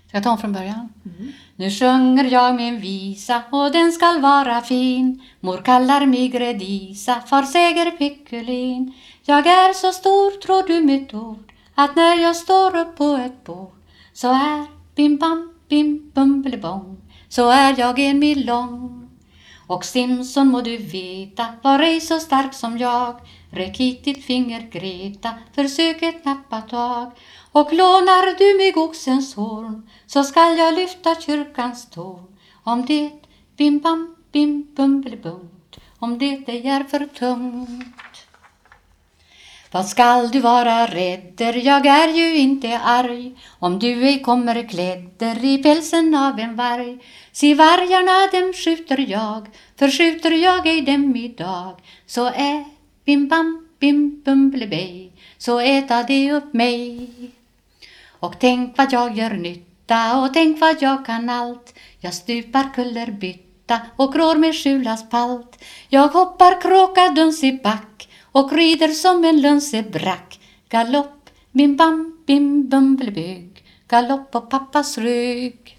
Ska jag ta om från början? Nu sjunger jag min visa och den skall vara fin. Mor kallar mig Gredisa, far säger Piccolin. Jag är så stor, tror du mitt ord, att när jag står upp på ett bord så är bim bam bim bumblebong, så är jag en mil lång. Och Simson må du veta, var ej så stark som jag. Räck hit ditt finger Greta, försök ett nappa tag. Och lånar du mig oxens horn, så skall jag lyfta kyrkans torn. Om det bim bam bim bumblebungt, om det ej är för tungt. Vad skall du vara rädder, jag är ju inte arg, om du ej kommer klädder i pälsen av en varg. Se vargarna dem skjuter jag, förskjuter jag ej dem idag, så är bim bam bim bumblebej, så äta det upp mig. Och tänk vad jag gör nytta, och tänk vad jag kan allt. Jag stupar kullerbytta och grår med skjulaspalt. Jag hoppar kråka duns i back och rider som en lönsebrack. Galopp, bim bam, bim bumblebygg, galopp på pappas rygg.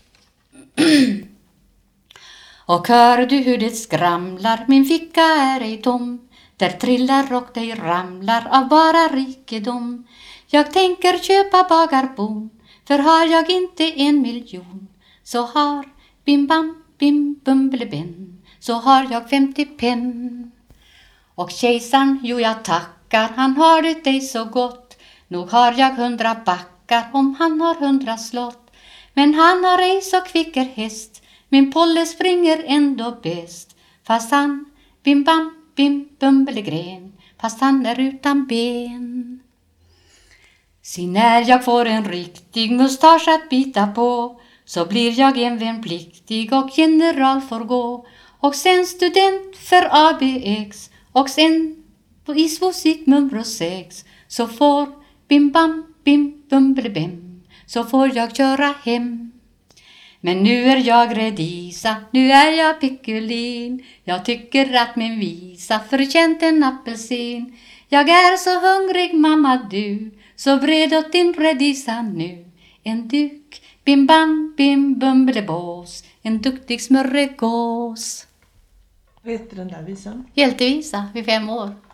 Och hör du hur det skramlar, min ficka är ej tom. Där trillar och det ramlar av bara rikedom. Jag tänker köpa bagarbon, för har jag inte 1 miljon, så har bim bam bim bumbleben, så har jag 50 penn. Och kejsaren, jo jag tackar, han har det ej så gott. Nog har jag 100 backar, om han har 100 slott. Men han har ej så kvicker häst, min Polle springer ändå bäst. Fast han, bim bam bim bumblegren, fast han är utan ben. Se när jag får en riktig mustasch att bita på, så blir jag en värnpliktig och general får gå. Och sen student för ABX, och sen i svosik nummer 6, så får bim bam bim bumblebem, så får jag köra hem. Men nu är jag Gredisa, nu är jag Piccolin. Jag tycker att min visa förtjänt en apelsin. Jag är så hungrig mamma du, så bred åt din Gredisa nu. En duk, bim bam bim bumblebås, en duktig smörregås. Vad heter den där visan? Hjältevisa vid 5 år.